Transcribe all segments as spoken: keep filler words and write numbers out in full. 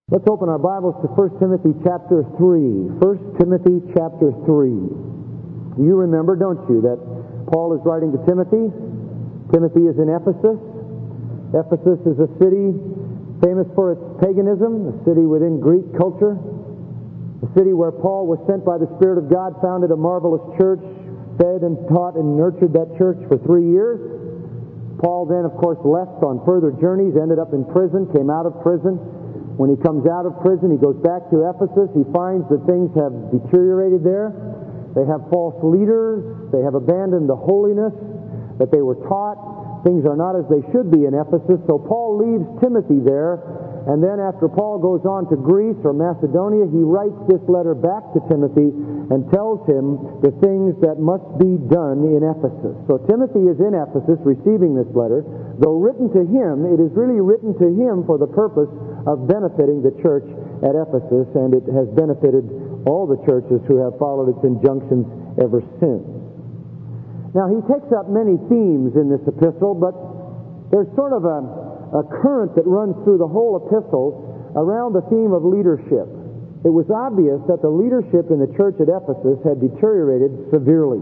Let's open our Bibles to First Timothy chapter three. First Timothy chapter three. You remember, don't you, that Paul is writing to Timothy. Timothy is in Ephesus. Ephesus is a city famous for its paganism, a city within Greek culture, a city where Paul was sent by the Spirit of God, founded a marvelous church, fed and taught and nurtured that church for three years. Paul then, of course, left on further journeys, ended up in prison, came out of prison. When he comes out of prison, he goes back to Ephesus. He finds that things have deteriorated there. They have false leaders. They have abandoned the holiness that they were taught. Things are not as they should be in Ephesus. So Paul leaves Timothy there, and then after Paul goes on to Greece or Macedonia, he writes this letter back to Timothy and tells him the things that must be done in Ephesus. So Timothy is in Ephesus receiving this letter. Though written to him, it is really written to him for the purpose of benefiting the church at Ephesus, and it has benefited all the churches who have followed its injunctions ever since. Now, he takes up many themes in this epistle, but there's sort of a, a current that runs through the whole epistle around the theme of leadership. It was obvious that the leadership in the church at Ephesus had deteriorated severely.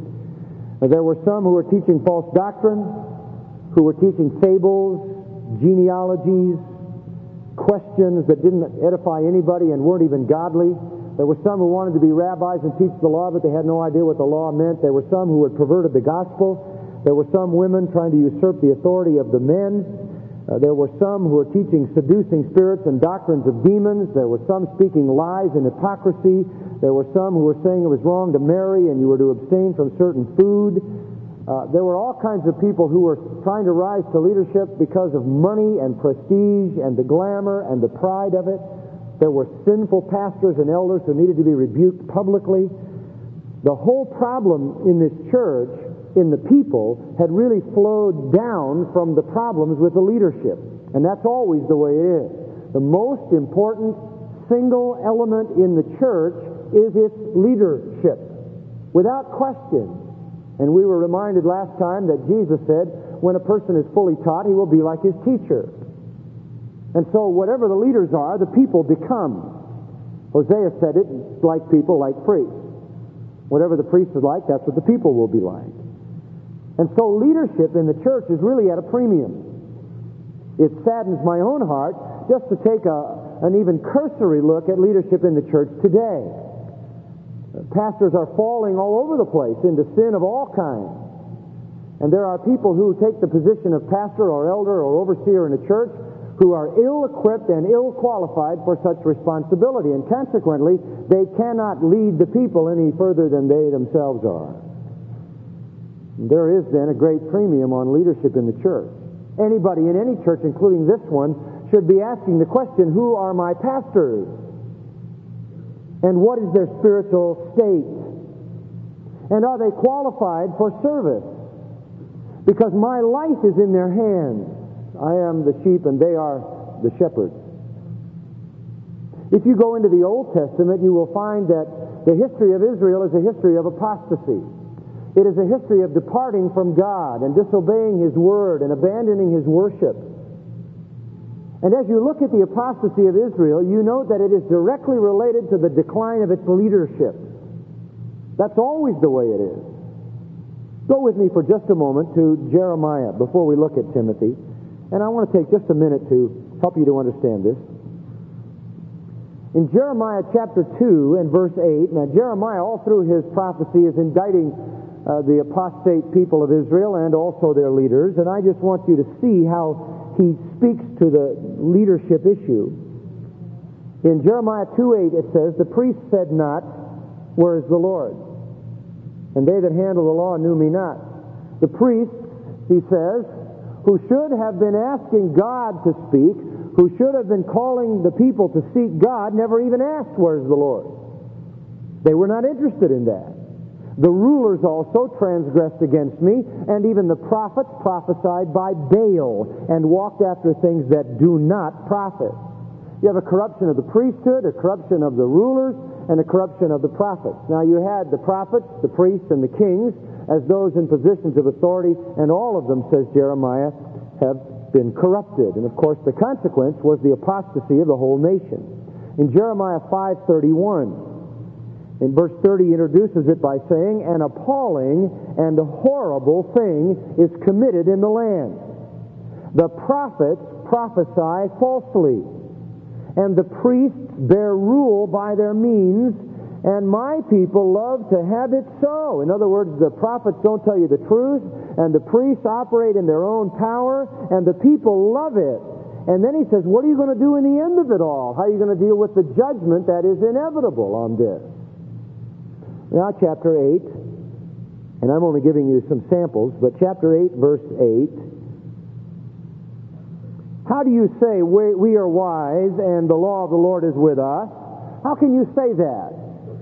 There were some who were teaching false doctrine, who were teaching fables, genealogies, questions that didn't edify anybody and weren't even godly. There were some who wanted to be rabbis and teach the law, but they had no idea what the law meant. There were some who had perverted the gospel. There were some women trying to usurp the authority of the men. Uh, there were some who were teaching seducing spirits and doctrines of demons. There were some speaking lies and hypocrisy. There were some who were saying it was wrong to marry and you were to abstain from certain food. Uh, there were all kinds of people who were trying to rise to leadership because of money and prestige and the glamour and the pride of it. There were sinful pastors and elders who needed to be rebuked publicly. The whole problem in this church, in the people, had really flowed down from the problems with the leadership. And that's always the way it is. The most important single element in the church is its leadership, without question. And we were reminded last time that Jesus said, when a person is fully taught, he will be like his teacher. And so whatever the leaders are, the people become. Hosea said it, like people, like priests. Whatever the priest is like, that's what the people will be like. And so leadership in the church is really at a premium. It saddens my own heart just to take a, an even cursory look at leadership in the church today. Pastors are falling all over the place into sin of all kinds. And there are people who take the position of pastor or elder or overseer in a church who are ill-equipped and ill-qualified for such responsibility. And consequently, they cannot lead the people any further than they themselves are. There is then a great premium on leadership in the church. Anybody in any church, including this one, should be asking the question, who are my pastors? And what is their spiritual state? And are they qualified for service? Because my life is in their hands. I am the sheep and they are the shepherds. If you go into the Old Testament, you will find that the history of Israel is a history of apostasy. It is a history of departing from God and disobeying His Word and abandoning His worship. And as you look at the apostasy of Israel, you note that it is directly related to the decline of its leadership. That's always the way it is. Go with me for just a moment to Jeremiah before we look at Timothy. And I want to take just a minute to help you to understand this. In Jeremiah chapter two and verse eight, now Jeremiah all through his prophecy is indicting uh, the apostate people of Israel and also their leaders. And I just want you to see how he speaks to the leadership issue. In Jeremiah two eight it says, the priest said not, where is the Lord? And they that handle the law knew me not. The priests, he says, who should have been asking God to speak, who should have been calling the people to seek God, never even asked, where's the Lord? They were not interested in that. The rulers also transgressed against me, and even the prophets prophesied by Baal and walked after things that do not profit. You have a corruption of the priesthood, a corruption of the rulers, and a corruption of the prophets. Now you had the prophets, the priests, and the kings as those in positions of authority, and all of them, says Jeremiah, have been corrupted. And of course the consequence was the apostasy of the whole nation. In Jeremiah five thirty-one, in verse thirty, he introduces it by saying, "An appalling and horrible thing is committed in the land. The prophets prophesy falsely, and the priests bear rule by their means, and my people love to have it so." In other words, the prophets don't tell you the truth, and the priests operate in their own power, and the people love it. And then he says, what are you going to do in the end of it all? How are you going to deal with the judgment that is inevitable on this? Now, chapter eight, and I'm only giving you some samples, but chapter eight, verse eight. How do you say we, we are wise and the law of the Lord is with us? How can you say that?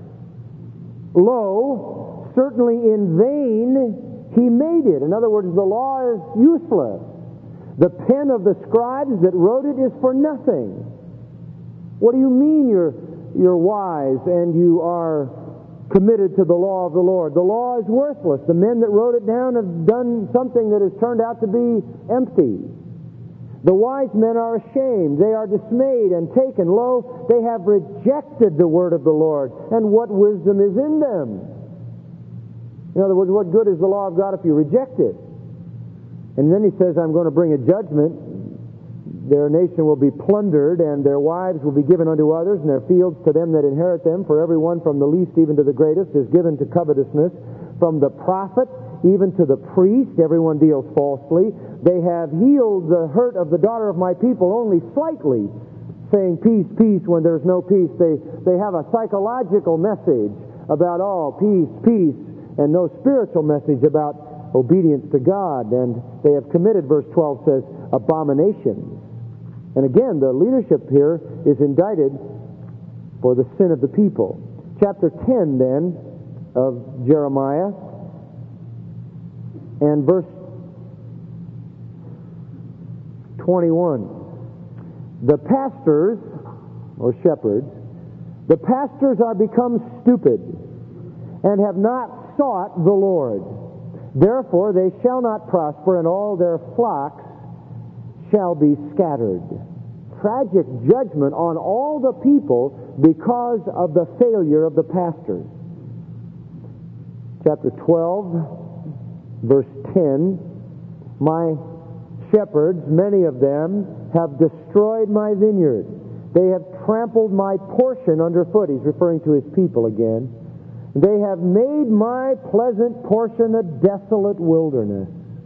Lo, certainly in vain he made it. In other words, the law is useless. The pen of the scribes that wrote it is for nothing. What do you mean you're, you're wise and you are committed to the law of the Lord? The law is worthless. The men that wrote it down have done something that has turned out to be empty. The wise men are ashamed. They are dismayed and taken. Lo, they have rejected the word of the Lord. And what wisdom is in them? In other words, what good is the law of God if you reject it? And then he says, I'm going to bring a judgment. Their nation will be plundered, and their wives will be given unto others, and their fields to them that inherit them. For everyone from the least even to the greatest is given to covetousness. From the prophet even to the priest, everyone deals falsely. They have healed the hurt of the daughter of my people only slightly, saying peace, peace, when there's no peace. They, they have a psychological message about, oh, peace, peace, and no spiritual message about obedience to God. And they have committed, verse twelve says, abominations. And again, the leadership here is indicted for the sin of the people. Chapter ten, then, of Jeremiah, and verse twenty-one. The pastors, or shepherds, the pastors are become stupid, and have not sought the Lord. Therefore they shall not prosper, and all their flocks shall be scattered. Tragic judgment on all the people because of the failure of the pastors. Chapter twelve, verse ten. My shepherds, many of them, have destroyed my vineyard. They have trampled my portion underfoot. He's referring to his people again. They have made my pleasant portion a desolate wilderness.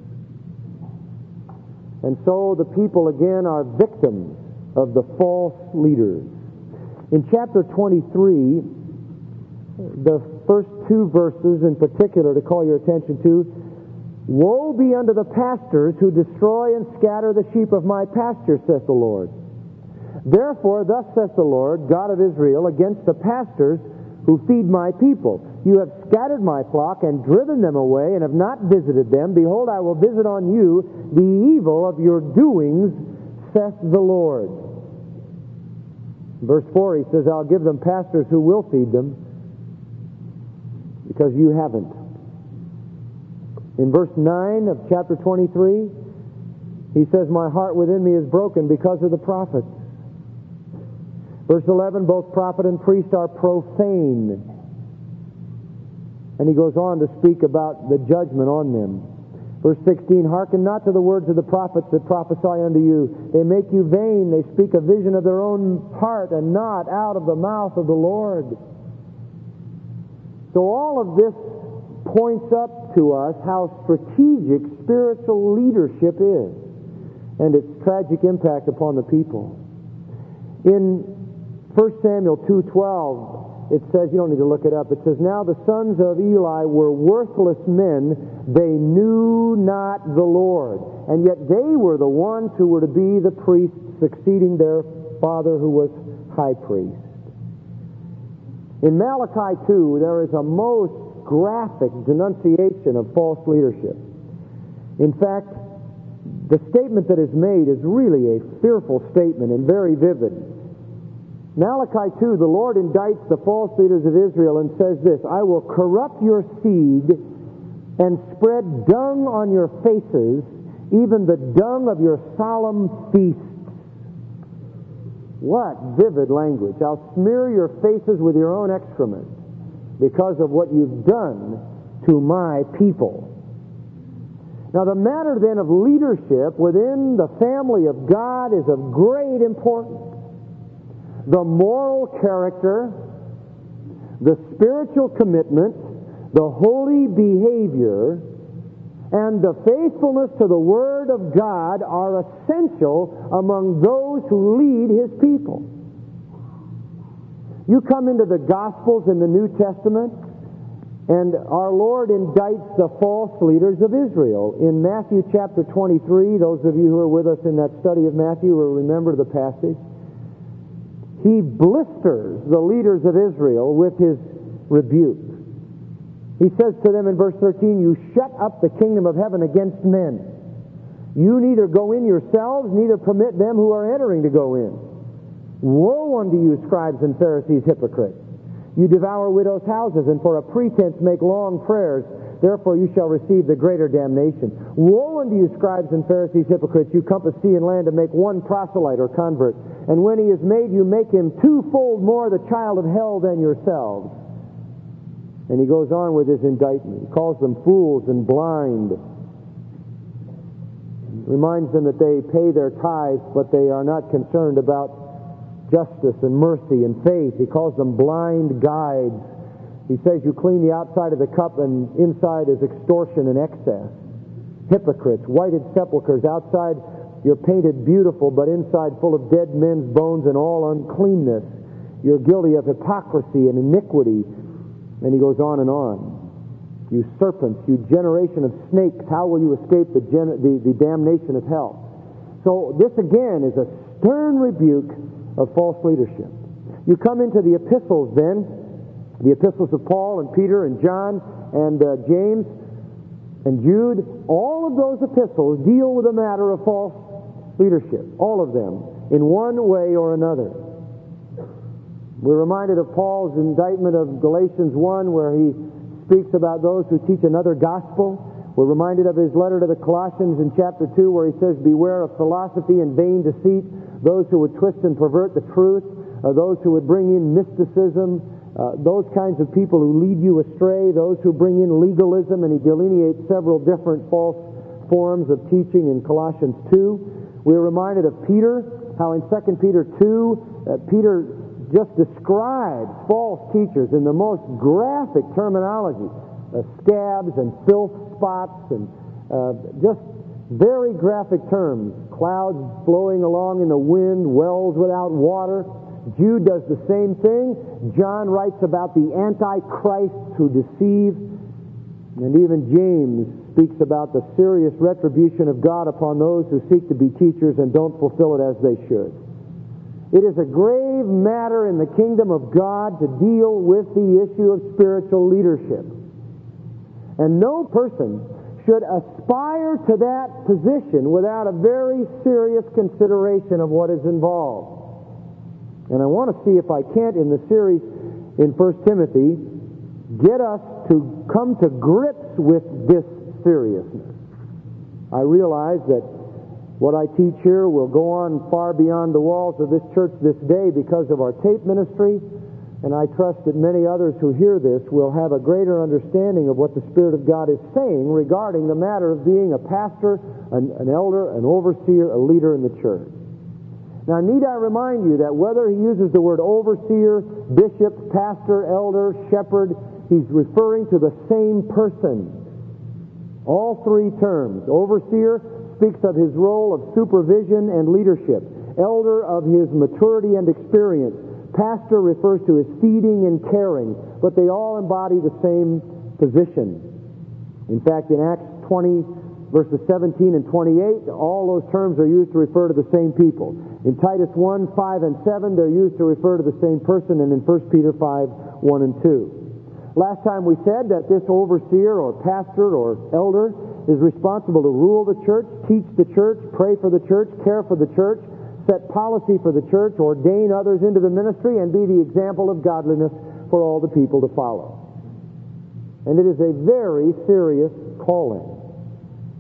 And so the people again are victims of the false leaders. In chapter twenty-three, the first two verses in particular to call your attention to, woe be unto the pastors who destroy and scatter the sheep of my pasture, saith the Lord. Therefore, thus saith the Lord, God of Israel, against the pastors who feed my people. You have scattered my flock and driven them away and have not visited them. Behold, I will visit on you the evil of your doings, saith the Lord. Verse four, he says, I'll give them pastors who will feed them, because you haven't. In verse nine of chapter twenty-three, he says, my heart within me is broken because of the prophets. Verse eleven, both prophet and priest are profane. And he goes on to speak about the judgment on them. Verse sixteen, hearken not to the words of the prophets that prophesy unto you. They make you vain. They speak a vision of their own heart and not out of the mouth of the Lord. So all of this points up to us how strategic spiritual leadership is and its tragic impact upon the people. In First Samuel two twelve, it says, you don't need to look it up, it says, now the sons of Eli were worthless men, they knew not the Lord. And yet they were the ones who were to be the priests succeeding their father who was high priest. In Malachi two, there is a most graphic denunciation of false leadership. In fact, the statement that is made is really a fearful statement and very vivid. Malachi two, the Lord indicts the false leaders of Israel and says this, I will corrupt your seed and spread dung on your faces, even the dung of your solemn feasts. What vivid language. I'll smear your faces with your own excrement because of what you've done to my people. Now, the matter then of leadership within the family of God is of great importance. The moral character, the spiritual commitment, the holy behavior, and the faithfulness to the Word of God are essential among those who lead His people. You come into the Gospels in the New Testament, and our Lord indicts the false leaders of Israel. In Matthew chapter twenty-three, those of you who are with us in that study of Matthew will remember the passage. He blisters the leaders of Israel with His rebuke. He says to them in verse thirteen, "You shut up the kingdom of heaven against men. You neither go in yourselves, neither permit them who are entering to go in. Woe unto you, scribes and Pharisees, hypocrites! You devour widows' houses, and for a pretense make long prayers. Therefore you shall receive the greater damnation. Woe unto you, scribes and Pharisees, hypocrites! You compass sea and land to make one proselyte or convert. And when he is made, you make him twofold more the child of hell than yourselves." And he goes on with his indictment. He calls them fools and blind. Reminds them that they pay their tithes, but they are not concerned about justice and mercy and faith. He calls them blind guides. He says you clean the outside of the cup and inside is extortion and excess. Hypocrites, whited sepulchres. Outside you're painted beautiful, but inside full of dead men's bones and all uncleanness. You're guilty of hypocrisy and iniquity. And he goes on and on. You serpents, you generation of snakes, how will you escape the, gen- the, the damnation of hell? So this again is a stern rebuke of false leadership. You come into the epistles then, the epistles of Paul and Peter and John and uh, James and Jude. All of those epistles deal with the matter of false leadership. All of them, in one way or another. We're reminded of Paul's indictment of Galatians one, where he speaks about those who teach another gospel. We're reminded of his letter to the Colossians in chapter two, where he says, "Beware of philosophy and vain deceit, those who would twist and pervert the truth, uh, those who would bring in mysticism, uh, those kinds of people who lead you astray, those who bring in legalism." And he delineates several different false forms of teaching in Colossians two. We're reminded of Peter, how in Second Peter two, uh, Peter just describes false teachers in the most graphic terminology. Uh, scabs and filth spots and uh, just very graphic terms. Clouds blowing along in the wind, wells without water. Jude does the same thing. John writes about the antichrists who deceive. And even James speaks about the serious retribution of God upon those who seek to be teachers and don't fulfill it as they should. It is a grave matter in the kingdom of God to deal with the issue of spiritual leadership. And no person should aspire to that position without a very serious consideration of what is involved. And I want to see if I can't, in the series in First Timothy, get us to come to grips with this seriousness. I realize that what I teach here will go on far beyond the walls of this church this day because of our tape ministry, and I trust that many others who hear this will have a greater understanding of what the Spirit of God is saying regarding the matter of being a pastor, an, an elder, an overseer, a leader in the church. Now, need I remind you that whether he uses the word overseer, bishop, pastor, elder, shepherd, he's referring to the same person. All three terms. Overseer speaks of his role of supervision and leadership. Elder of his maturity and experience. Pastor refers to his feeding and caring, but they all embody the same position. In fact, in Acts twenty, verses seventeen and twenty-eight, all those terms are used to refer to the same people. In Titus one, five, and seven, they're used to refer to the same person, and in First Peter five, one and two. Last time we said that this overseer or pastor or elder is responsible to rule the church, teach the church, pray for the church, care for the church, set policy for the church, ordain others into the ministry, and be the example of godliness for all the people to follow. And it is a very serious calling.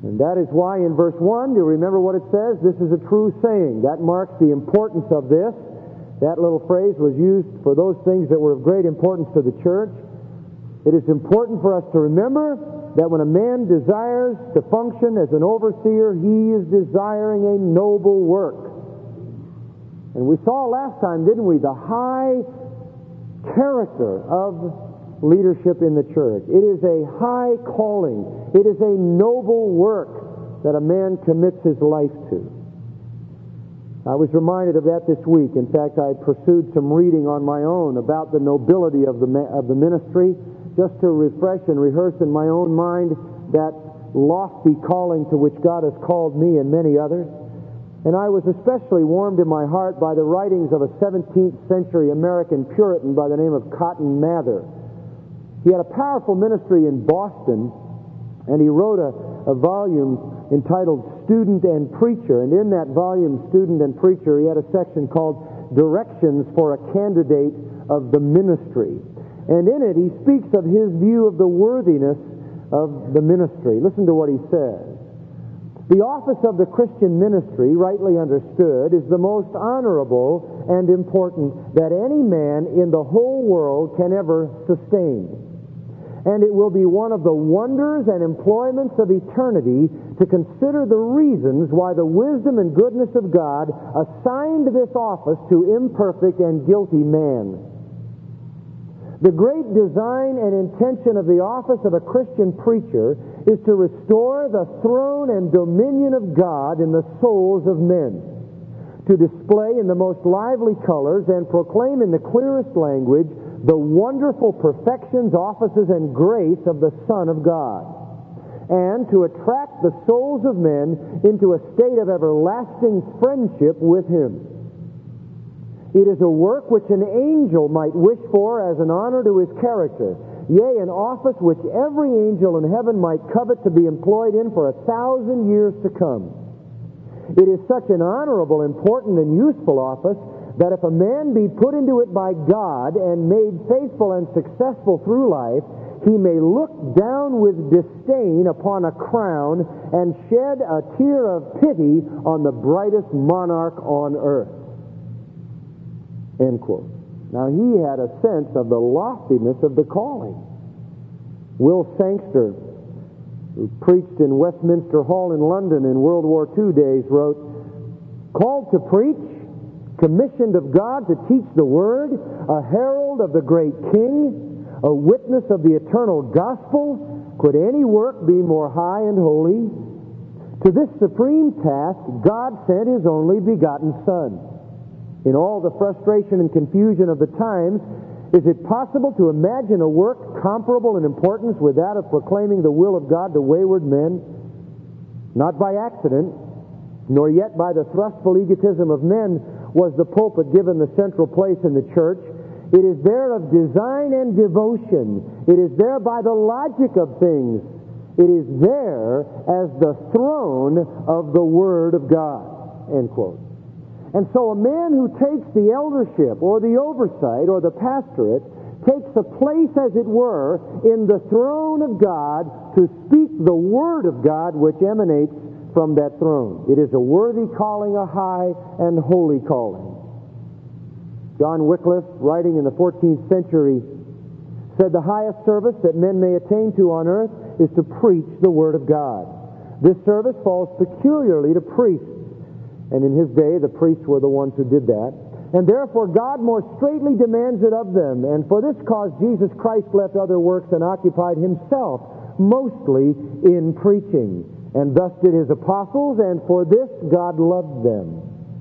And that is why in verse one, do you remember what it says? This is a true saying. That marks the importance of this. That little phrase was used for those things that were of great importance to the church. It is important for us to remember that when a man desires to function as an overseer, he is desiring a noble work. And we saw last time, didn't we, the high character of leadership in the church. It is a high calling. It is a noble work that a man commits his life to. I was reminded of that this week. In fact, I pursued some reading on my own about the nobility of the of the ministry, just to refresh and rehearse in my own mind that lofty calling to which God has called me and many others. And I was especially warmed in my heart by the writings of a seventeenth century American Puritan by the name of Cotton Mather. He had a powerful ministry in Boston, and he wrote a, a volume entitled Student and Preacher. And in that volume, Student and Preacher, he had a section called Directions for a Candidate of the Ministry. And in it, he speaks of his view of the worthiness of the ministry. Listen to what he says. The office of the Christian ministry, rightly understood, is the most honorable and important that any man in the whole world can ever sustain. And it will be one of the wonders and employments of eternity to consider the reasons why the wisdom and goodness of God assigned this office to imperfect and guilty man. The great design and intention of the office of a Christian preacher is to restore the throne and dominion of God in the souls of men, to display in the most lively colors and proclaim in the clearest language the wonderful perfections, offices, and grace of the Son of God, and to attract the souls of men into a state of everlasting friendship with Him. It is a work which an angel might wish for as an honor to his character, yea, an office which every angel in heaven might covet to be employed in for a thousand years to come. It is such an honorable, important, and useful office that if a man be put into it by God and made faithful and successful through life, he may look down with disdain upon a crown and shed a tear of pity on the brightest monarch on earth. End quote. Now, he had a sense of the loftiness of the calling. Will Sangster, who preached in Westminster Hall in London in World War Two days, wrote, "Called to preach, commissioned of God to teach the Word, a herald of the great King, a witness of the eternal gospel, could any work be more high and holy? To this supreme task, God sent His only begotten Son. In all the frustration and confusion of the times, is it possible to imagine a work comparable in importance with that of proclaiming the will of God to wayward men? Not by accident, nor yet by the thrustful egotism of men, was the pulpit given the central place in the church. It is there of design and devotion. It is there by the logic of things. It is there as the throne of the Word of God." End quote. And so a man who takes the eldership or the oversight or the pastorate takes a place, as it were, in the throne of God to speak the Word of God which emanates from that throne. It is a worthy calling, a high and holy calling. John Wycliffe, writing in the fourteenth century, said the highest service that men may attain to on earth is to preach the Word of God. This service falls peculiarly to priests, and in his day the priests were the ones who did that, and therefore God more straitly demands it of them, and for this cause Jesus Christ left other works and occupied Himself mostly in preaching. And thus did His apostles, and for this God loved them.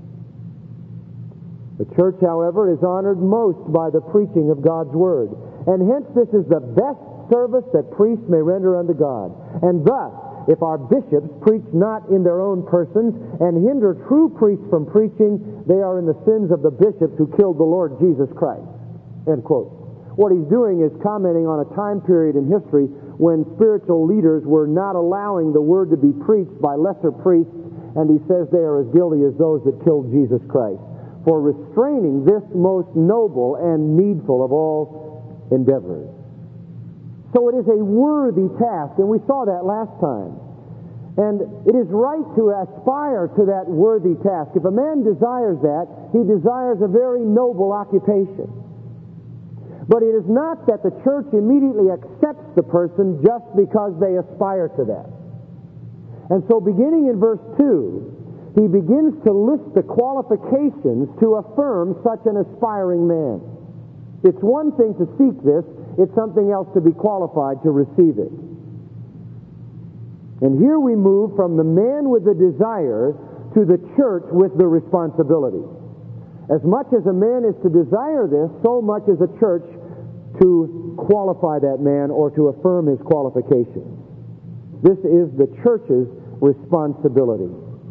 The church, however, is honored most by the preaching of God's Word. And hence this is the best service that priests may render unto God. And thus, if our bishops preach not in their own persons and hinder true priests from preaching, they are in the sins of the bishops who killed the Lord Jesus Christ. End quote. What he's doing is commenting on a time period in history when spiritual leaders were not allowing the Word to be preached by lesser priests, and he says they are as guilty as those that killed Jesus Christ for restraining this most noble and needful of all endeavors. So it is a worthy task, and we saw that last time. And it is right to aspire to that worthy task. If a man desires that, he desires a very noble occupation. But it is not that the church immediately accepts the person just because they aspire to that. And so beginning in verse two, he begins to list the qualifications to affirm such an aspiring man. It's one thing to seek this, it's something else to be qualified to receive it. And here we move from the man with the desire to the church with the responsibility. As much as a man is to desire this, so much is a church to qualify that man or to affirm his qualifications. This is the church's responsibility.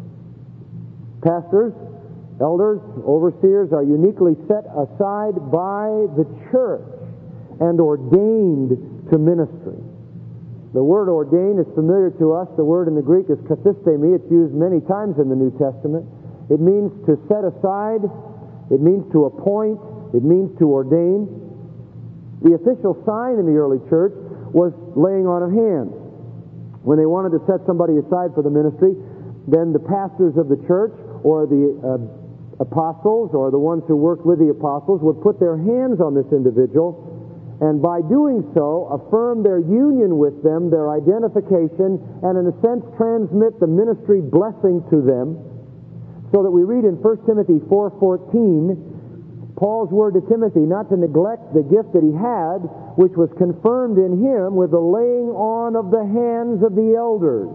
Pastors, elders, overseers are uniquely set aside by the church and ordained to ministry. The word ordained is familiar to us. The word in the Greek is kathistemi. It's used many times in the New Testament. It means to set aside. It means to appoint. It means to ordain. The official sign in the early church was laying on of hands. When they wanted to set somebody aside for the ministry, then the pastors of the church or the uh, apostles or the ones who worked with the apostles would put their hands on this individual, and by doing so, affirm their union with them, their identification, and in a sense transmit the ministry blessing to them. So that we read in First Timothy four fourteen, Paul's word to Timothy not to neglect the gift that he had, which was confirmed in him with the laying on of the hands of the elders.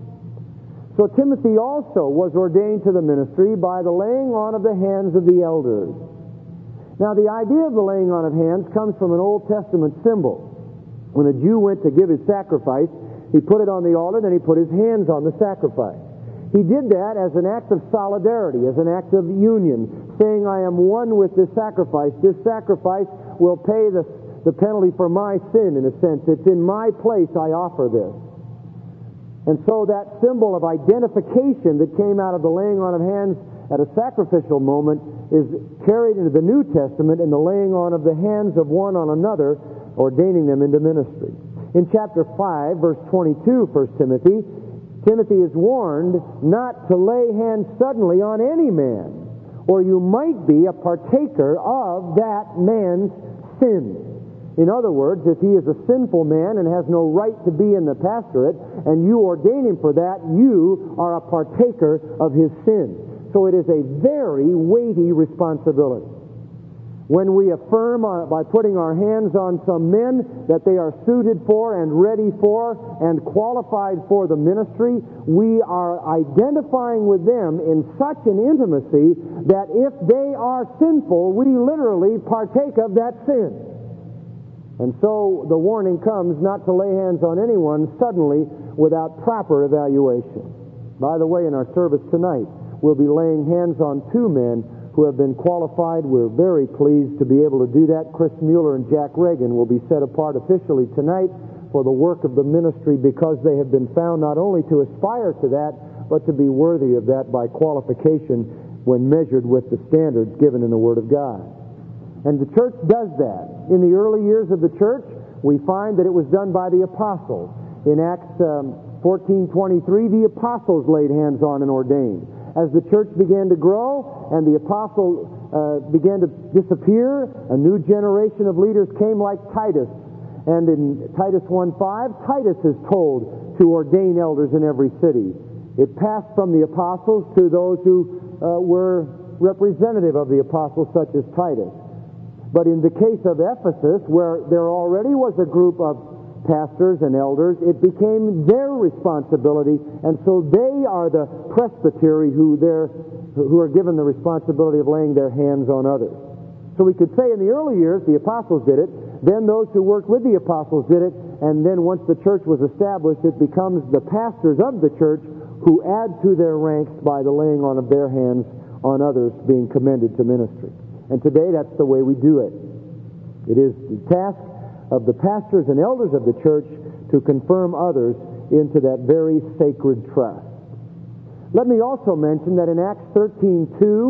So Timothy also was ordained to the ministry by the laying on of the hands of the elders. Now, the idea of the laying on of hands comes from an Old Testament symbol. When a Jew went to give his sacrifice, he put it on the altar, then he put his hands on the sacrifice. He did that as an act of solidarity, as an act of union, saying, I am one with this sacrifice. This sacrifice will pay the, the penalty for my sin, in a sense. It's in my place I offer this. And so that symbol of identification that came out of the laying on of hands at a sacrificial moment is carried into the New Testament in the laying on of the hands of one on another, ordaining them into ministry. In chapter five, verse twenty-two, First Timothy, Timothy is warned not to lay hands suddenly on any man, or you might be a partaker of that man's sin. In other words, if he is a sinful man and has no right to be in the pastorate, and you ordain him for that, you are a partaker of his sin. So it is a very weighty responsibility. When we affirm our, by putting our hands on some men that they are suited for and ready for and qualified for the ministry, we are identifying with them in such an intimacy that if they are sinful, we literally partake of that sin. And so the warning comes not to lay hands on anyone suddenly without proper evaluation. By the way, in our service tonight, we'll be laying hands on two men who have been qualified. We're very pleased to be able to do that. Chris Mueller and Jack Reagan will be set apart officially tonight for the work of the ministry because they have been found not only to aspire to that, but to be worthy of that by qualification when measured with the standards given in the Word of God. And the church does that. In the early years of the church, we find that it was done by the apostles. In Acts um, fourteen twenty-three, the apostles laid hands on and ordained. As the church began to grow and the apostle uh, began to disappear, a new generation of leaders came like Titus. And in Titus one five, Titus is told to ordain elders in every city. It passed from the apostles to those who uh, were representative of the apostles, such as Titus. But in the case of Ephesus, where there already was a group of pastors and elders, it became their responsibility, and so they are the presbytery who they're, who are given the responsibility of laying their hands on others. So we could say in the early years the apostles did it, then those who worked with the apostles did it, and then once the church was established, it becomes the pastors of the church who add to their ranks by the laying on of their hands on others being commended to ministry. And today that's the way we do it. It is the task of the pastors and elders of the church to confirm others into that very sacred trust. Let me also mention that in Acts thirteen two,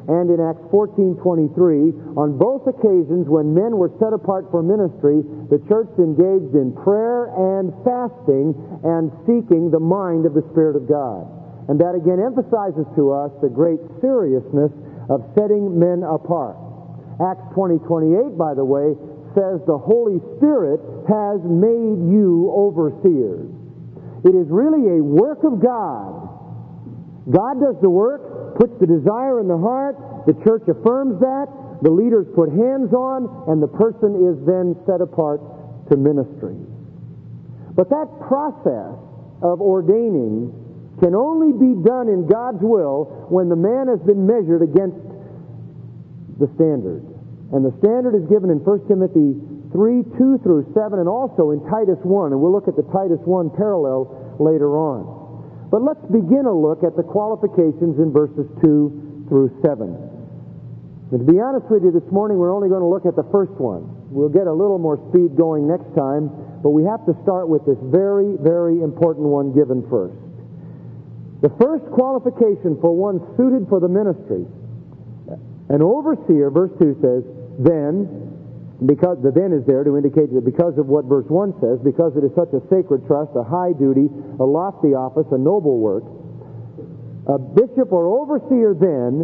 and in Acts fourteen twenty-three. On both occasions, when men were set apart for ministry, the church engaged in prayer and fasting and seeking the mind of the Spirit of God. And that again emphasizes to us the great seriousness of setting men apart. Acts twenty twenty-eight, by the way, says the Holy Spirit has made you overseers. It is really a work of God. God does the work, puts the desire in the heart, the church affirms that, the leaders put hands on, and the person is then set apart to ministry. But that process of ordaining can only be done in God's will when the man has been measured against the standard. And the standard is given in First Timothy three, two through seven, and also in Titus one, and we'll look at the Titus one parallel later on. But let's begin a look at the qualifications in verses two through seven. And to be honest with you, this morning we're only going to look at the first one. We'll get a little more speed going next time, but we have to start with this very, very important one given first. The first qualification for one suited for the ministry, an overseer, verse two says, then, because the then is there to indicate that because of what verse one says, because it is such a sacred trust, a high duty, a lofty office, a noble work, a bishop or overseer then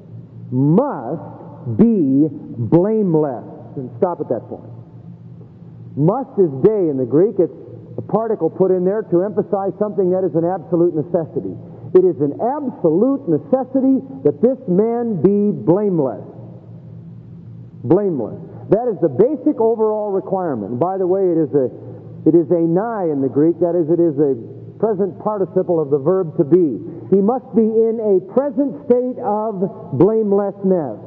must be blameless. And stop at that point. Must is day in the Greek. It's a particle put in there to emphasize something that is an absolute necessity. It is an absolute necessity that this man be blameless. Blameless. That is the basic overall requirement. And by the way, it is a it is a nigh in the Greek. That is, it is a present participle of the verb to be. He must be in a present state of blamelessness.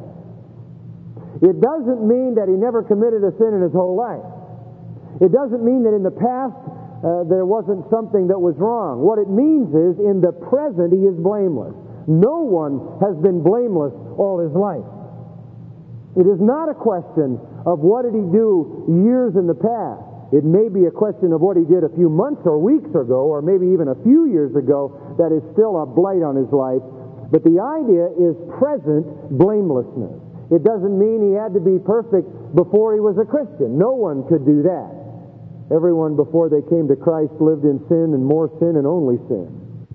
It doesn't mean that he never committed a sin in his whole life. It doesn't mean that in the past uh, there wasn't something that was wrong. What it means is, in the present, he is blameless. No one has been blameless all his life. It is not a question of what did he do years in the past. It may be a question of what he did a few months or weeks ago, or maybe even a few years ago, that is still a blight on his life. But the idea is present blamelessness. It doesn't mean he had to be perfect before he was a Christian. No one could do that. Everyone before they came to Christ lived in sin and more sin and only sin.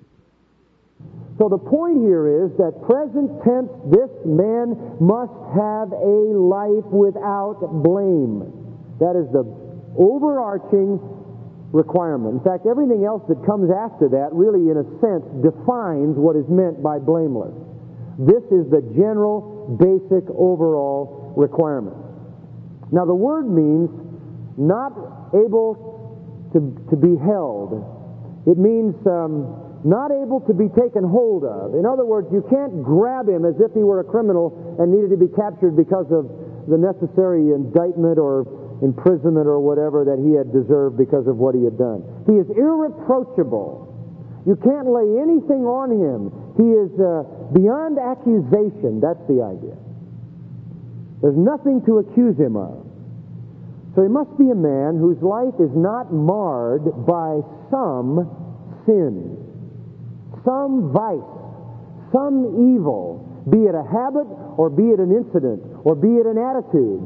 So the point here is that present tense, this man must have a life without blame. That is the overarching requirement. In fact, everything else that comes after that really, in a sense, defines what is meant by blameless. This is the general, basic, overall requirement. Now, the word means not able to, to be held. It means um, not able to be taken hold of. In other words, you can't grab him as if he were a criminal and needed to be captured because of the necessary indictment or imprisonment or whatever that he had deserved because of what he had done. He is irreproachable. You can't lay anything on him. He is uh, beyond accusation. That's the idea. There's nothing to accuse him of. So he must be a man whose life is not marred by some sin, some vice, some evil, be it a habit or be it an incident or be it an attitude.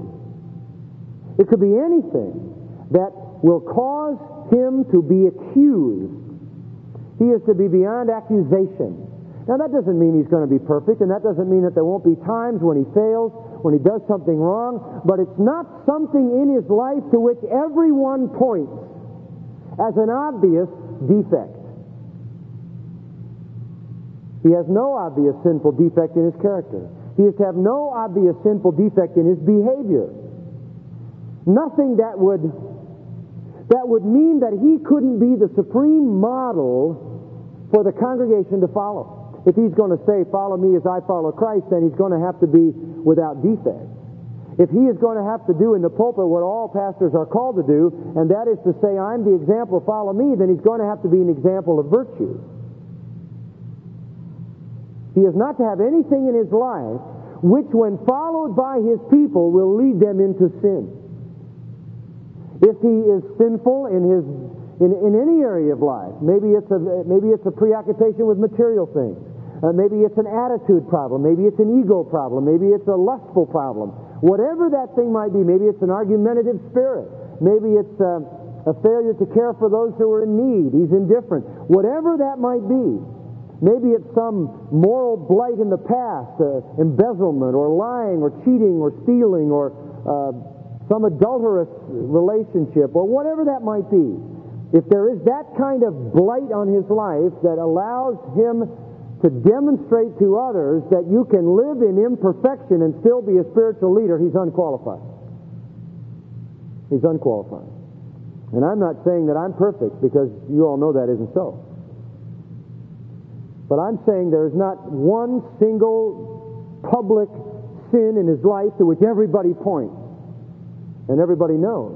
It could be anything that will cause him to be accused. He is to be beyond accusation. Now, that doesn't mean he's going to be perfect, and that doesn't mean that there won't be times when he fails, when he does something wrong, but it's not something in his life to which everyone points as an obvious defect. He has no obvious sinful defect in his character. He is to have no obvious sinful defect in his behavior. Nothing that would that would mean that he couldn't be the supreme model for the congregation to follow. If he's going to say, follow me as I follow Christ, then he's going to have to be without defect. If he is going to have to do in the pulpit what all pastors are called to do, and that is to say, I'm the example, follow me, then he's going to have to be an example of virtue. He is not to have anything in his life which, when followed by his people, will lead them into sin. If he is sinful in his in, in any area of life, maybe it's a maybe it's a preoccupation with material things, Uh, maybe it's an attitude problem. Maybe it's an ego problem. Maybe it's a lustful problem. Whatever that thing might be, maybe it's an argumentative spirit. Maybe it's uh, a failure to care for those who are in need. He's indifferent. Whatever that might be, maybe it's some moral blight in the past, uh, embezzlement or lying or cheating or stealing or uh, some adulterous relationship or whatever that might be. If there is that kind of blight on his life that allows him to demonstrate to others that you can live in imperfection and still be a spiritual leader, he's unqualified. He's unqualified. And I'm not saying that I'm perfect, because you all know that isn't so. But I'm saying there is not one single public sin in his life to which everybody points and everybody knows.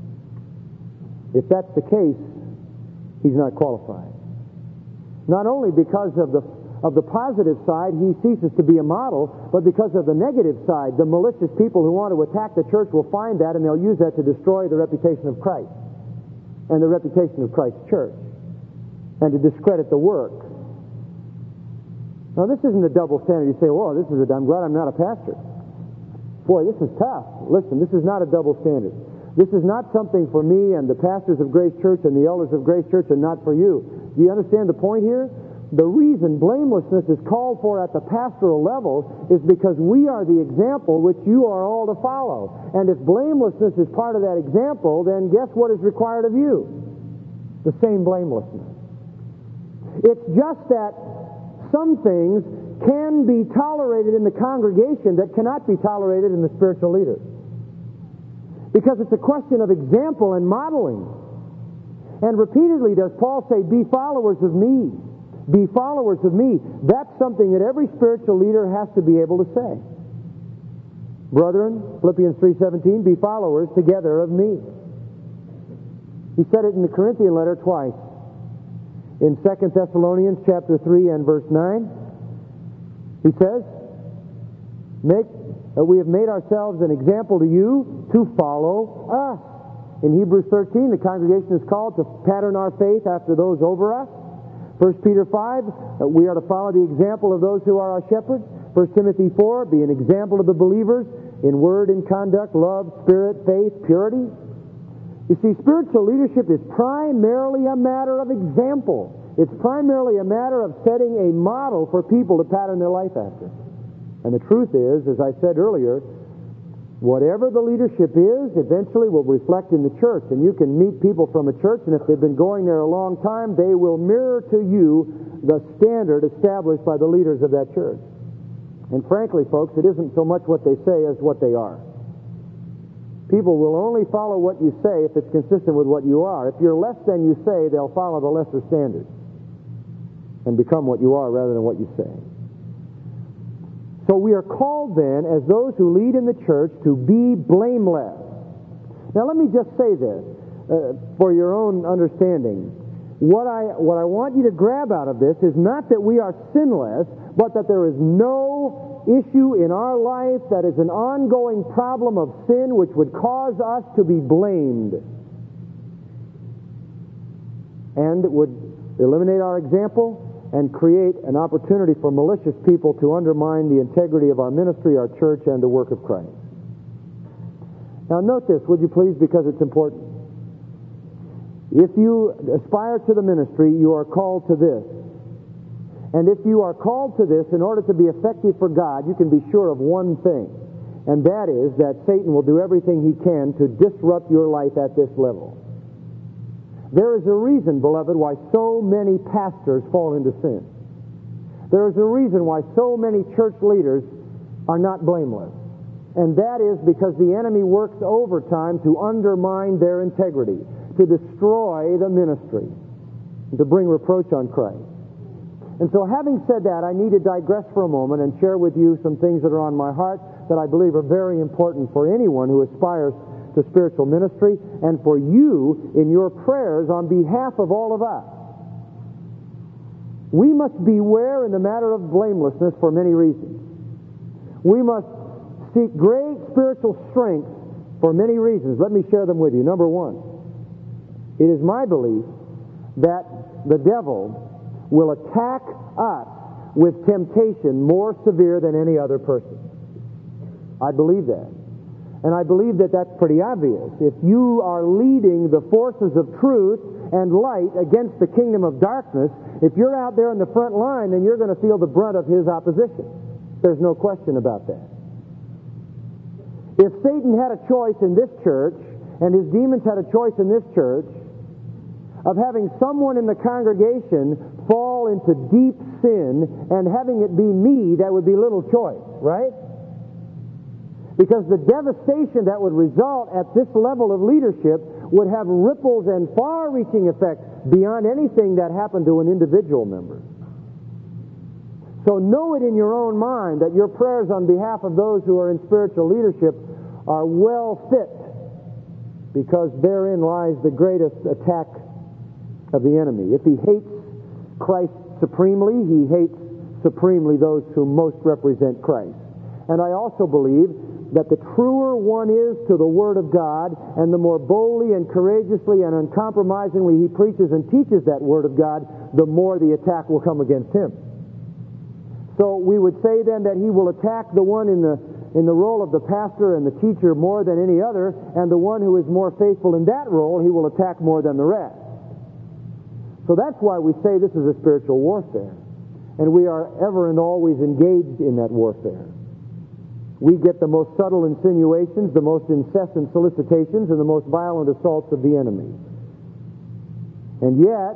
If that's the case, he's not qualified. Not only because of the of the positive side, he ceases to be a model, but because of the negative side, the malicious people who want to attack the church will find that, and they'll use that to destroy the reputation of Christ and the reputation of Christ's church, and to discredit the work. Now, this isn't a double standard. You say, "Whoa, this is a, I'm glad I'm not a pastor." Boy, this is tough. Listen, this is not a double standard. This is not something for me and the pastors of Grace Church and the elders of Grace Church, and not for you. Do you understand the point here? The reason blamelessness is called for at the pastoral level is because we are the example which you are all to follow. And if blamelessness is part of that example, then guess what is required of you? The same blamelessness. It's just that some things can be tolerated in the congregation that cannot be tolerated in the spiritual leader. Because it's a question of example and modeling. And repeatedly does Paul say, "Be followers of me. Be followers of me." That's something that every spiritual leader has to be able to say. Brethren, Philippians three seventeen, "Be followers together of me." He said it in the Corinthian letter twice. In Second Thessalonians chapter three and verse nine, he says, "Make uh, we have made ourselves an example to you to follow us." In Hebrews thirteen, the congregation is called to pattern our faith after those over us. First Peter five, uh, we are to follow the example of those who are our shepherds. First Timothy four, be an example of the believers in word and conduct, love, spirit, faith, purity. You see, spiritual leadership is primarily a matter of example. It's primarily a matter of setting a model for people to pattern their life after. And the truth is, as I said earlier, whatever the leadership is, eventually will reflect in the church. And you can meet people from a church, and if they've been going there a long time, they will mirror to you the standard established by the leaders of that church. And frankly, folks, it isn't so much what they say as what they are. People will only follow what you say if it's consistent with what you are. If you're less than you say, they'll follow the lesser standard and become what you are rather than what you say. So we are called then, as those who lead in the church, to be blameless. Now let me just say this, uh, for your own understanding. What I, what I want you to grab out of this is not that we are sinless, but that there is no issue in our life that is an ongoing problem of sin which would cause us to be blamed. And it would eliminate our example and create an opportunity for malicious people to undermine the integrity of our ministry, our church, and the work of Christ. Now note this, would you please, because it's important. If you aspire to the ministry, you are called to this. And if you are called to this in order to be effective for God, you can be sure of one thing, and that is that Satan will do everything he can to disrupt your life at this level. There is a reason, beloved, why so many pastors fall into sin. There is a reason why so many church leaders are not blameless. And that is because the enemy works overtime to undermine their integrity, to destroy the ministry, and to bring reproach on Christ. And so having said that, I need to digress for a moment and share with you some things that are on my heart that I believe are very important for anyone who aspires to spiritual ministry, and for you in your prayers on behalf of all of us. We must beware in the matter of blamelessness for many reasons. We must seek great spiritual strength for many reasons. Let me share them with you. Number one, it is my belief that the devil will attack us with temptation more severe than any other person. I believe that. And I believe that that's pretty obvious. If you are leading the forces of truth and light against the kingdom of darkness, if you're out there in the front line, then you're going to feel the brunt of his opposition. There's no question about that. If Satan had a choice in this church, and his demons had a choice in this church, of having someone in the congregation fall into deep sin and having it be me, that would be little choice, right? Because the devastation that would result at this level of leadership would have ripples and far-reaching effects beyond anything that happened to an individual member. So know it in your own mind that your prayers on behalf of those who are in spiritual leadership are well fit, because therein lies the greatest attack of the enemy. If he hates Christ supremely, he hates supremely those who most represent Christ. And I also believe that the truer one is to the Word of God, and the more boldly and courageously and uncompromisingly he preaches and teaches that Word of God, the more the attack will come against him. So we would say then that he will attack the one in the in the role of the pastor and the teacher more than any other, and the one who is more faithful in that role he will attack more than the rest. So that's why we say this is a spiritual warfare. And we are ever and always engaged in that warfare. We get the most subtle insinuations, the most incessant solicitations, and the most violent assaults of the enemy. And yet,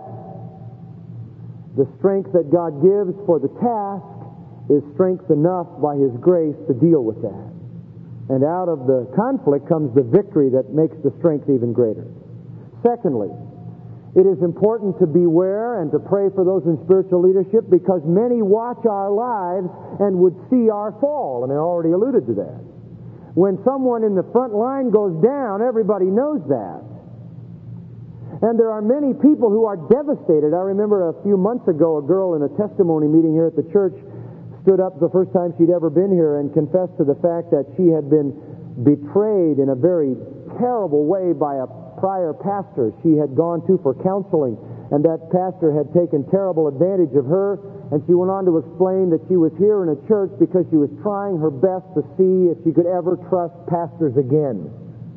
the strength that God gives for the task is strength enough by His grace to deal with that. And out of the conflict comes the victory that makes the strength even greater. Secondly, it is important to beware and to pray for those in spiritual leadership, because many watch our lives and would see our fall, and I already alluded to that. When someone in the front line goes down, everybody knows that. And there are many people who are devastated. I remember a few months ago, a girl in a testimony meeting here at the church stood up the first time she'd ever been here and confessed to the fact that she had been betrayed in a very terrible way by a prior pastor she had gone to for counseling, and that pastor had taken terrible advantage of her. And she went on to explain that she was here in a church because she was trying her best to see if she could ever trust pastors again.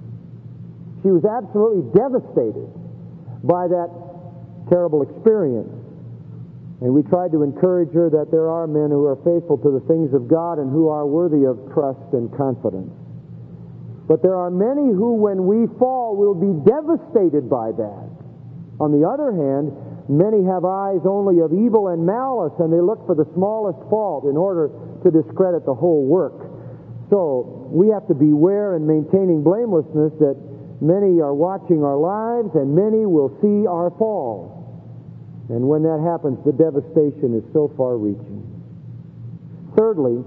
She was absolutely devastated by that terrible experience. And we tried to encourage her that there are men who are faithful to the things of God and who are worthy of trust and confidence. But there are many who, when we fall, will be devastated by that. On the other hand, many have eyes only of evil and malice, and they look for the smallest fault in order to discredit the whole work. So we have to beware in maintaining blamelessness that many are watching our lives, and many will see our fall. And when that happens, the devastation is so far-reaching. Thirdly,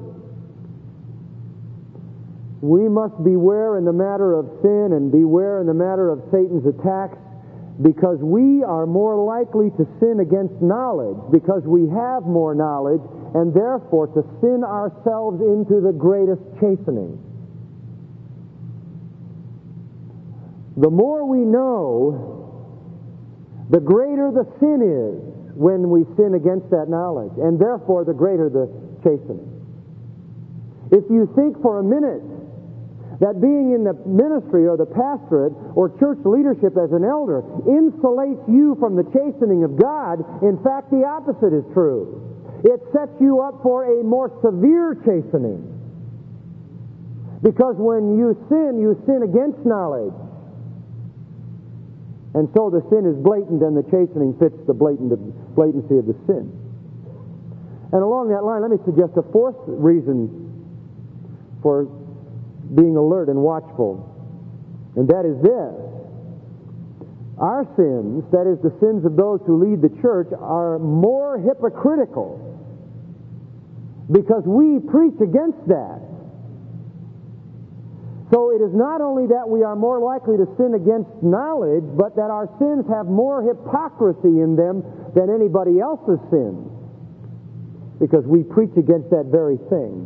we must beware in the matter of sin and beware in the matter of Satan's attacks, because we are more likely to sin against knowledge, because we have more knowledge, and therefore to sin ourselves into the greatest chastening. The more we know, the greater the sin is when we sin against that knowledge, and therefore the greater the chastening. If you think for a minute that being in the ministry or the pastorate or church leadership as an elder insulates you from the chastening of God, in fact, the opposite is true. It sets you up for a more severe chastening. Because when you sin, you sin against knowledge. And so the sin is blatant, and the chastening fits the blatant blatancy of the sin. And along that line, let me suggest a fourth reason for being alert and watchful. And that is this. Our sins, that is the sins of those who lead the church, are more hypocritical because we preach against that. So it is not only that we are more likely to sin against knowledge, but that our sins have more hypocrisy in them than anybody else's sins, because we preach against that very thing.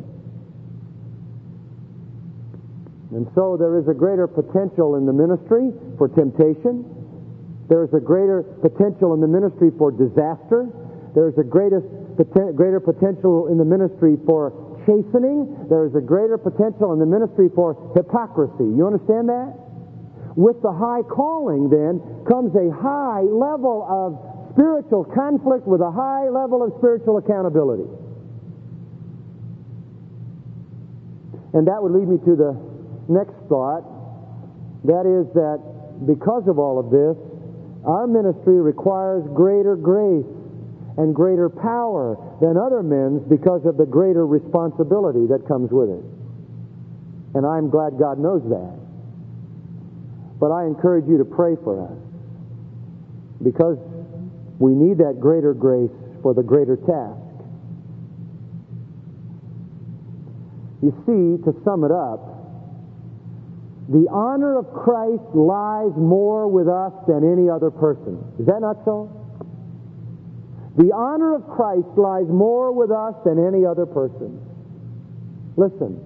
And so there is a greater potential in the ministry for temptation. There is a greater potential in the ministry for disaster. There is a greatest poten- greater potential in the ministry for chastening. There is a greater potential in the ministry for hypocrisy. You understand that? With the high calling, then, comes a high level of spiritual conflict with a high level of spiritual accountability. And that would lead me to the next thought. That is that because of all of this, our ministry requires greater grace and greater power than other men's because of the greater responsibility that comes with it. And I'm glad God knows that. But I encourage you to pray for us, because we need that greater grace for the greater task. You see, to sum it up, the honor of Christ lies more with us than any other person. Is that not so? The honor of Christ lies more with us than any other person. Listen.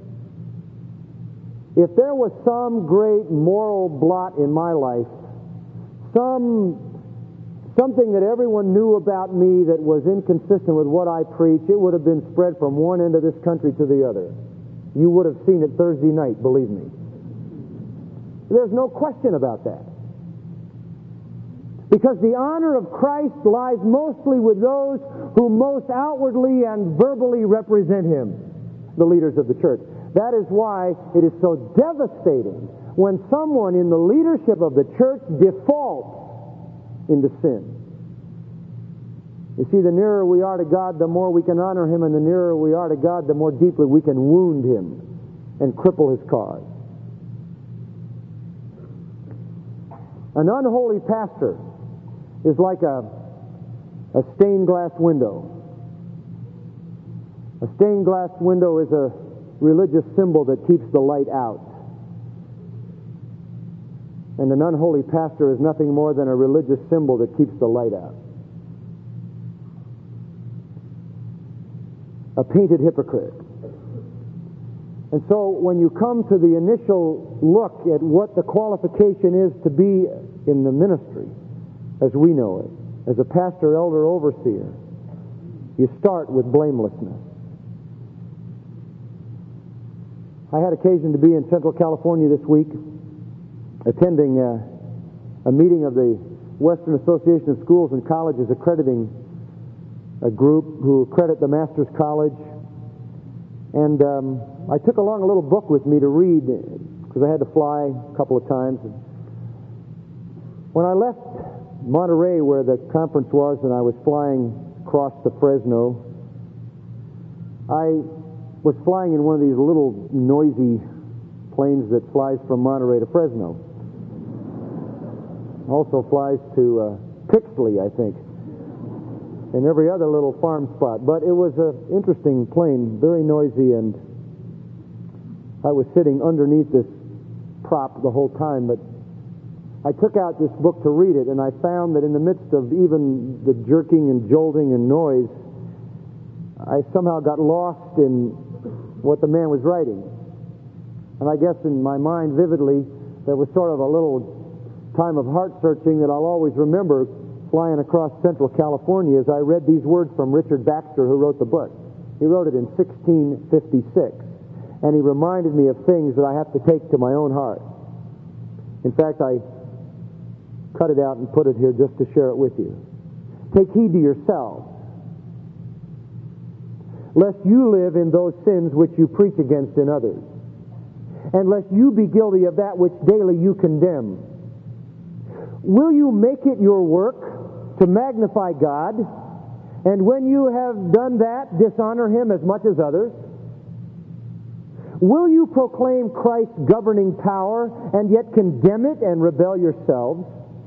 If there was some great moral blot in my life, some something that everyone knew about me that was inconsistent with what I preach, it would have been spread from one end of this country to the other. You would have seen it Thursday night, believe me. There's no question about that. Because the honor of Christ lies mostly with those who most outwardly and verbally represent Him, the leaders of the church. That is why it is so devastating when someone in the leadership of the church defaults into sin. You see, the nearer we are to God, the more we can honor Him, and the nearer we are to God, the more deeply we can wound Him and cripple His cause. An unholy pastor is like a, a stained glass window. A stained glass window is a religious symbol that keeps the light out. And an unholy pastor is nothing more than a religious symbol that keeps the light out. A painted hypocrite. And so when you come to the initial look at what the qualification is to be in the ministry, as we know it, as a pastor, elder, overseer, you start with blamelessness. I had occasion to be in Central California this week, attending a, a meeting of the Western Association of Schools and Colleges accrediting a group who accredit the Master's College. And um, I took along a little book with me to read, because I had to fly a couple of times. When I left Monterey, where the conference was, and I was flying across to Fresno, I was flying in one of these little noisy planes that flies from Monterey to Fresno. Also flies to uh, Pixley, I think, and every other little farm spot. But it was an interesting plane, very noisy, and I was sitting underneath this prop the whole time. But I took out this book to read it, and I found that in the midst of even the jerking and jolting and noise, I somehow got lost in what the man was writing. And I guess in my mind vividly, there was sort of a little time of heart searching that I'll always remember flying across Central California as I read these words from Richard Baxter, who wrote the book. He wrote it in sixteen fifty-six, and he reminded me of things that I have to take to my own heart. In fact, I cut it out and put it here just to share it with you. Take heed to yourselves, lest you live in those sins which you preach against in others, and lest you be guilty of that which daily you condemn. Will you make it your work to magnify God, and when you have done that, dishonor Him as much as others? Will you proclaim Christ's governing power, and yet condemn it and rebel yourselves?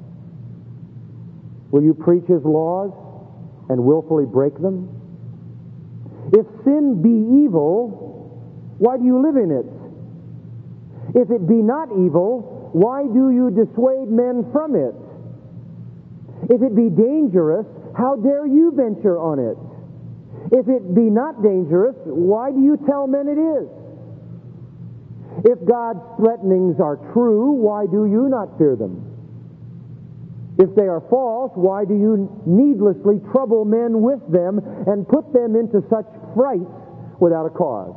Will you preach His laws and willfully break them? If sin be evil, why do you live in it? If it be not evil, why do you dissuade men from it? If it be dangerous, how dare you venture on it? If it be not dangerous, why do you tell men it is? If God's threatenings are true, why do you not fear them? If they are false, why do you needlessly trouble men with them and put them into such fright without a cause?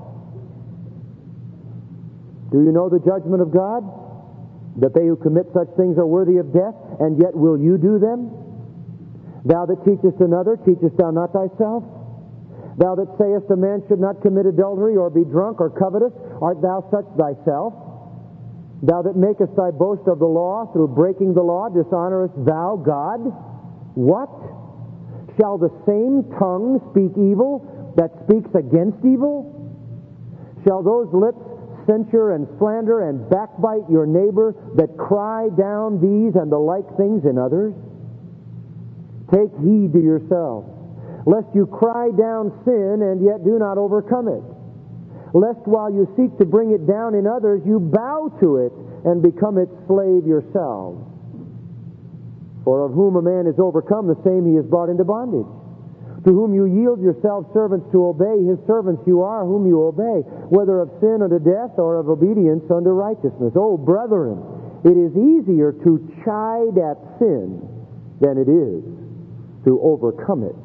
Do you know the judgment of God? That they who commit such things are worthy of death, and yet will you do them? Thou that teachest another, teachest thou not thyself? Thou that sayest a man should not commit adultery, or be drunk, or covetous, art thou such thyself? Thou that makest thy boast of the law, through breaking the law, dishonorest thou God? What? Shall the same tongue speak evil that speaks against evil? Shall those lips censure and slander and backbite your neighbor that cry down these and the like things in others? Take heed to yourselves, lest you cry down sin and yet do not overcome it. Lest while you seek to bring it down in others, you bow to it and become its slave yourselves. For of whom a man is overcome, the same he is brought into bondage. To whom you yield yourselves servants to obey, his servants you are whom you obey, whether of sin unto death or of obedience unto righteousness. Oh, brethren, it is easier to chide at sin than it is to overcome it.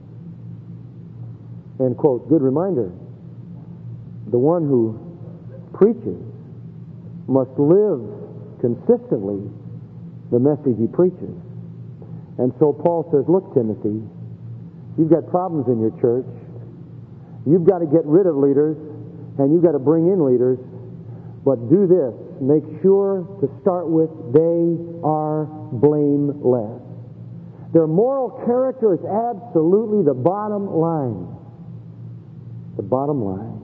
End quote. Good reminder. The one who preaches must live consistently the message he preaches. And so Paul says, look, Timothy, you've got problems in your church. You've got to get rid of leaders, and you've got to bring in leaders. But do this. Make sure to start with, they are blameless. Their moral character is absolutely the bottom line. The bottom line.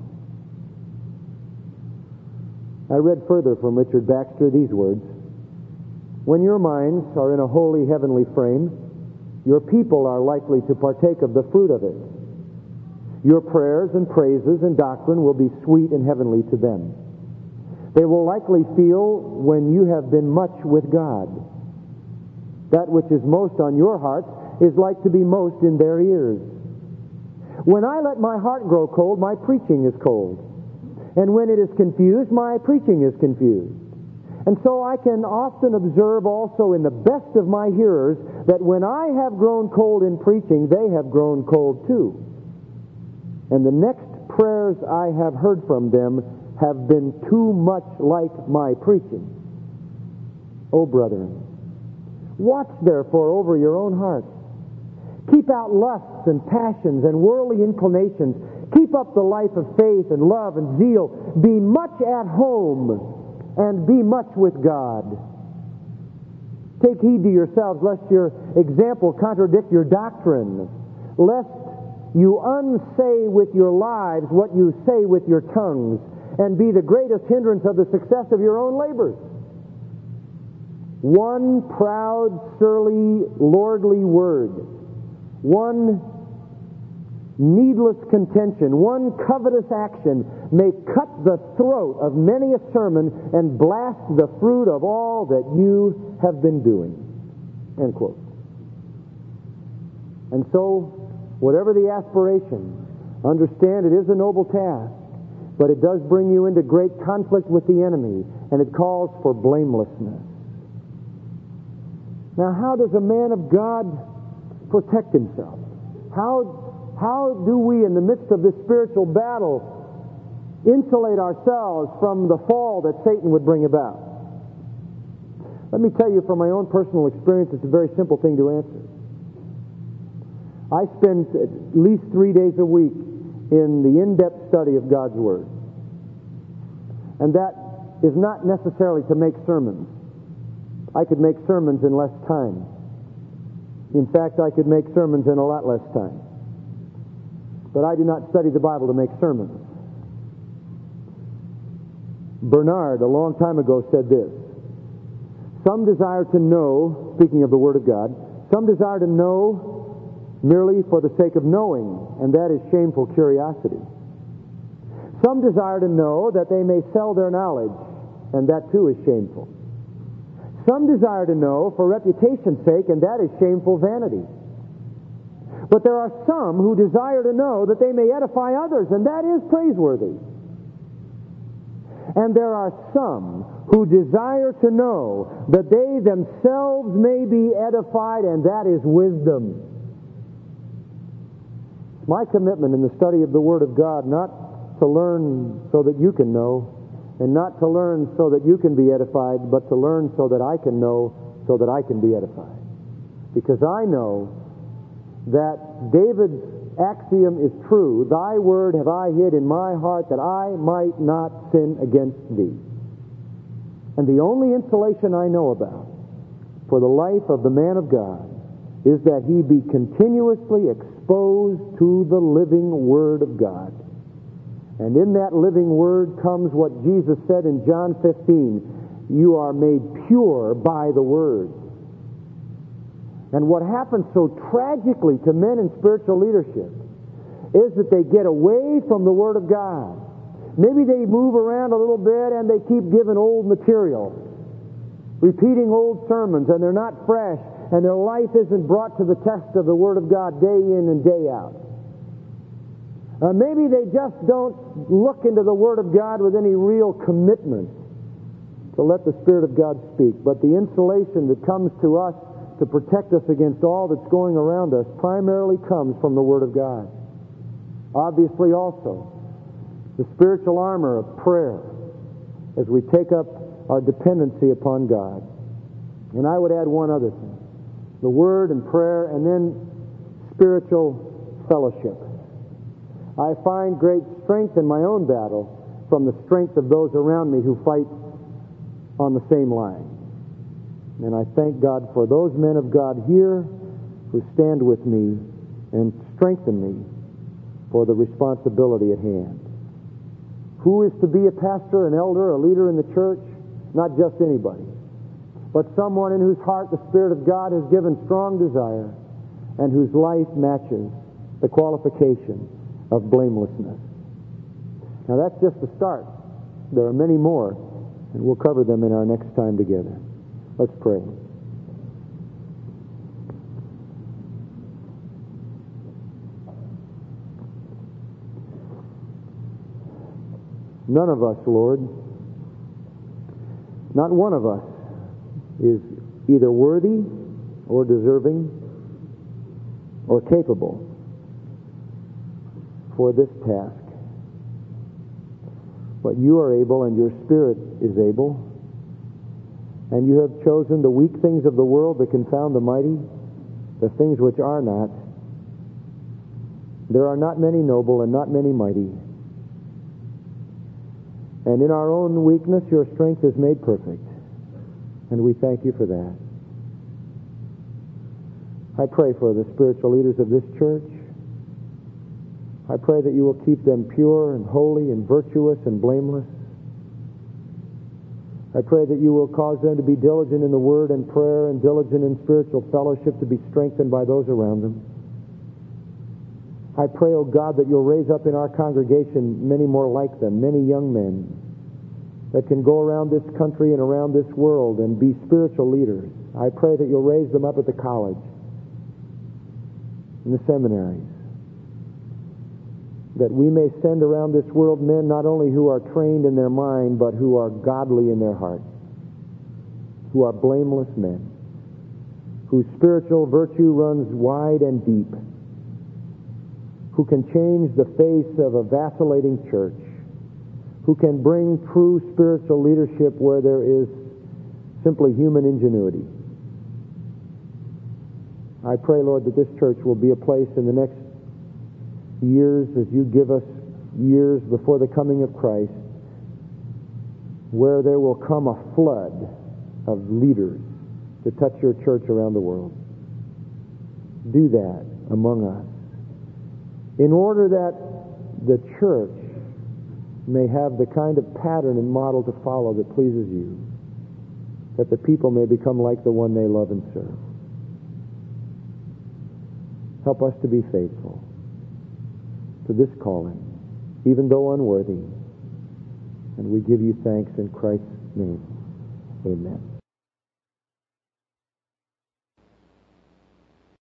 I read further from Richard Baxter these words: when your minds are in a holy heavenly frame, your people are likely to partake of the fruit of it. Your prayers and praises and doctrine will be sweet and heavenly to them. They will likely feel when you have been much with God. That which is most on your hearts is like to be most in their ears. When I let my heart grow cold, my preaching is cold. And when it is confused, my preaching is confused. And so I can often observe also in the best of my hearers that when I have grown cold in preaching, they have grown cold too. And the next prayers I have heard from them have been too much like my preaching. Oh, brethren, watch therefore over your own hearts. Keep out lusts and passions and worldly inclinations. Keep up the life of faith and love and zeal. Be much at home and be much with God. Take heed to yourselves, lest your example contradict your doctrine, lest you unsay with your lives what you say with your tongues, and be the greatest hindrance of the success of your own labors. One proud, surly, lordly word, one needless contention, one covetous action may cut the throat of many a sermon and blast the fruit of all that you have been doing. End quote. And so, whatever the aspiration, understand it is a noble task, but it does bring you into great conflict with the enemy, and it calls for blamelessness. Now, how does a man of God protect himself? How How do we, in the midst of this spiritual battle, insulate ourselves from the fall that Satan would bring about? Let me tell you from my own personal experience, it's a very simple thing to answer. I spend at least three days a week in the in-depth study of God's Word. And that is not necessarily to make sermons. I could make sermons in less time. In fact, I could make sermons in a lot less time. But I do not study the Bible to make sermons. Bernard, a long time ago, said this: some desire to know, speaking of the Word of God, some desire to know merely for the sake of knowing, and that is shameful curiosity. Some desire to know that they may sell their knowledge, and that too is shameful. Some desire to know for reputation's sake, and that is shameful vanity. But there are some who desire to know that they may edify others, and that is praiseworthy. And there are some who desire to know that they themselves may be edified, and that is wisdom. It's my commitment in the study of the Word of God not to learn so that you can know, and not to learn so that you can be edified, but to learn so that I can know, so that I can be edified. Because I know that David's axiom is true, thy word have I hid in my heart that I might not sin against thee. And the only insulation I know about for the life of the man of God is that he be continuously exposed to the living Word of God. And in that living Word comes what Jesus said in John fifteen, you are made pure by the Word. And what happens so tragically to men in spiritual leadership is that they get away from the Word of God. Maybe they move around a little bit and they keep giving old material, repeating old sermons, and they're not fresh, and their life isn't brought to the test of the Word of God day in and day out. Uh, maybe they just don't look into the Word of God with any real commitment to let the Spirit of God speak. But the insulation that comes to us to protect us against all that's going around us primarily comes from the Word of God. Obviously also, the spiritual armor of prayer as we take up our dependency upon God. And I would add one other thing. The Word and prayer, and then spiritual fellowship. I find great strength in my own battle from the strength of those around me who fight on the same line. And I thank God for those men of God here who stand with me and strengthen me for the responsibility at hand. Who is to be a pastor, an elder, a leader in the church? Not just anybody, but someone in whose heart the Spirit of God has given strong desire and whose life matches the qualification of blamelessness. Now that's just the start. There are many more, and we'll cover them in our next time together. Let's pray. None of us, Lord, not one of us is either worthy or deserving or capable for this task. But you are able, and your Spirit is able, and you have chosen the weak things of the world to confound the mighty, the things which are not. There are not many noble and not many mighty. And in our own weakness, your strength is made perfect. And we thank you for that. I pray for the spiritual leaders of this church. I pray that you will keep them pure and holy and virtuous and blameless. I pray that you will cause them to be diligent in the Word and prayer and diligent in spiritual fellowship, to be strengthened by those around them. I pray, O God, that you'll raise up in our congregation many more like them, many young men that can go around this country and around this world and be spiritual leaders. I pray that you'll raise them up at the college, in the seminaries, that we may send around this world men not only who are trained in their mind, but who are godly in their heart, who are blameless men, whose spiritual virtue runs wide and deep, who can change the face of a vacillating church, who can bring true spiritual leadership where there is simply human ingenuity. I pray, Lord, that this church will be a place in the next years, as you give us years before the coming of Christ, where there will come a flood of leaders to touch your church around the world. Do that among us, in order that the church may have the kind of pattern and model to follow that pleases you, that the people may become like the one they love and serve. Help us to be faithful to this calling, even though unworthy. And we give you thanks in Christ's name. Amen.